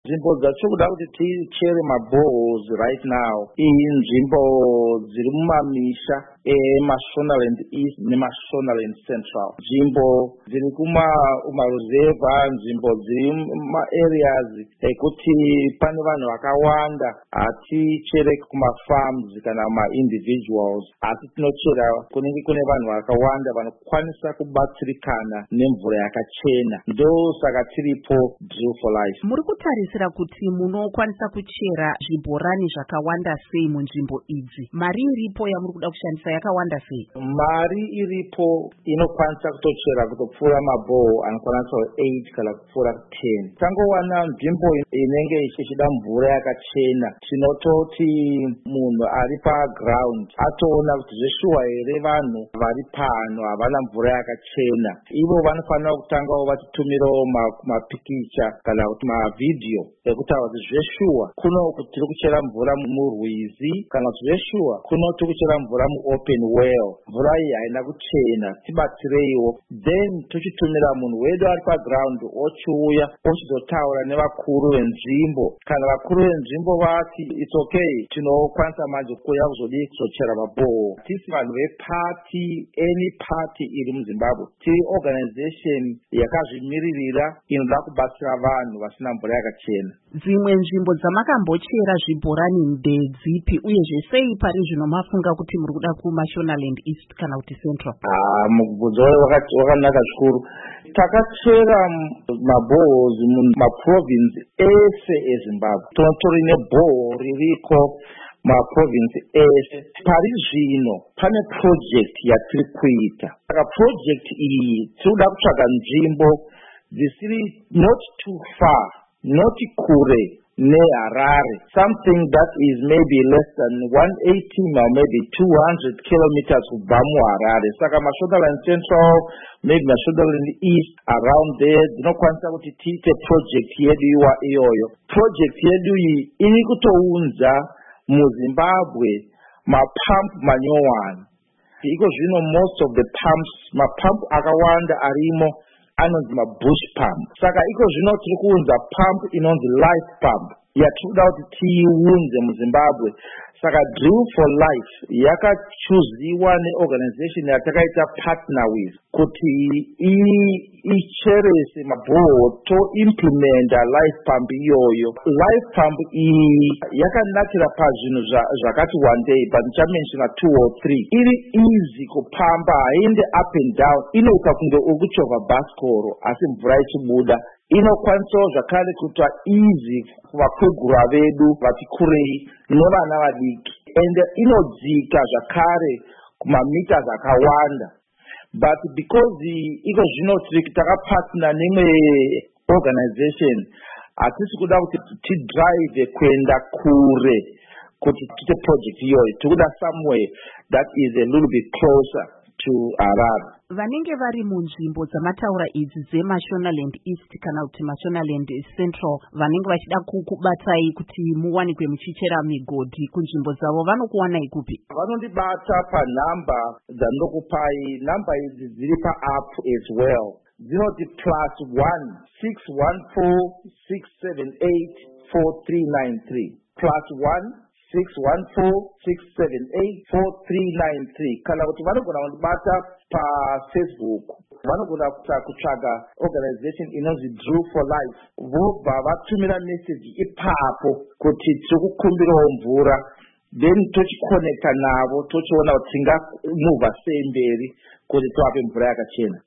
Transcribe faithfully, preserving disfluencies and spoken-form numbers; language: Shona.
nzvimbo dzatinoda kuti tichere maboreholes right now inzvimbo dziri mumamisha emashonaland east nemashonaland central, nzvimbo dziri kumaruzevha, nzvimbo dziri mumareas ekuti pane vanhu vakawanda. Hatichere kumafarms kana kumaindividuals, asi tinochera kunenge kune vanhu vakawanda vanokwanisa kubatsirikana nemvura yakachena. Ndosaka tiripo Drill for Life. Muri kutarisira kuti munokwanisa kuchera zvibhorani zvakawanda sei munzvimbo idzi? Mari iripo yamuri kuda kushandisa yakawanda sei? Mari iripo inokwanisa kutochera kutopfuura maboho anokwanisa eight kana kupfuura ten. Tangowana nzvimbo inenge ichida mvura yakachena, tinototi munhu ari paground atoona kuti zveshuwa here vanhu vari pano havana mvura yakachena. Ivo vanofanira kutangawo vatitumirawo mapikicha kana kuti mavidhiyo ekutaura kuti zveshuwa kuno tiri kuchera mvura murwizi, kana kuti zveshuwa kuno tiri kuchera mvura muopen well, mvura iyi haina kuchena, tibatsireiwo. Then tuchitumira munhu wedu ari paground ochiuya ochizotaura nevakuru venzvimbo. Kana vakuru venzvimbo vati it's okay, tinokwanisa manje kuuya kuzodii kuzochera maboho. Tisi vanhu vepati, any party iri muZimbabwe, tiri organization yakazvimiririra inoda kubatsira vanhu vasina mvura yakachena. Dzimwe nzvimbo dzamakambochera zvibhorani ndedzipi, uyezve sei pari zvino mafunga kuti muri kuda kumashonaland east kana kuti central? Ah, mubvunzo wakanaka zvikuru. Takachera maboreholes mumaprovince ese eZimbabwe. Totori neboho ririko maprovince ese. Pari zvino pane project yatiri kuita. Saka project iyi tinoda kutsvaga nzvimbo dzisiri not too far, not kure neHarare, something that is maybe less than one eighty or maybe two hundred kilometers kubva muHarare. Saka mashonaland central, maybe mashonaland east, around there dzinokwanisa kuti tiite project yedu iwa iyoyo. Project yedu iyi iri kutounza muZimbabwe mapump manyowani. Iko zvino most of the pumps, mapump akawanda arimo anonzi mabush pump. Saka iko zvino tiri kuunza pump inonzi life pump yatinoda kuti tiiunze muZimbabwe. Saka Drill for Life yakachuziwa neorganization yatakaita partner with kuti icherese maboho to implementa life pump iyoyo. Life pump iyi yakanakira pazvinhu zvakati one day, but ndichamenshina two or three. Iri easy kupamba, hainde up and down, inoita kunge uri kuchovha bhasikoro asi mvura ichibuda. Inokwanisawo zvakare kuita easy kuvakwegura vedu vati kurei nevana vadiki, and inodzika zvakare kumameters akawanda. But because iko zvino takapartner nemwe organization, hatisi kuda kuti tidrive kuenda kure kuti tiite project iyoyo. Tikuda somewhere that is a little bit closer to Harare. Vanenge vari munzvimbo dzamataura idzi dzemashonaland east kana kuti mashonaland central, vanenge vachida kukubatsai kuti muwanikwe muchichera migodhi kunzvimbo dzavo, vanokuwanai kupi? Vanondibata panhamba dzandinokupai. Nhamba idzi dziri paapp as well. Dzinoti plus one six one four six seven eight four three nine three plus one six one four six seven eight four three nine three. Kana kuti vanogona kundibata paFacebook, vanogona kutsvaga organization inonzi Drill for Life, vobva vatumira message ipapo kuti tiri kukumbirawo mvura, then tochikonekta navo tochiona kuti tingamuvha sei mberi kuti tivape mvura yakachena.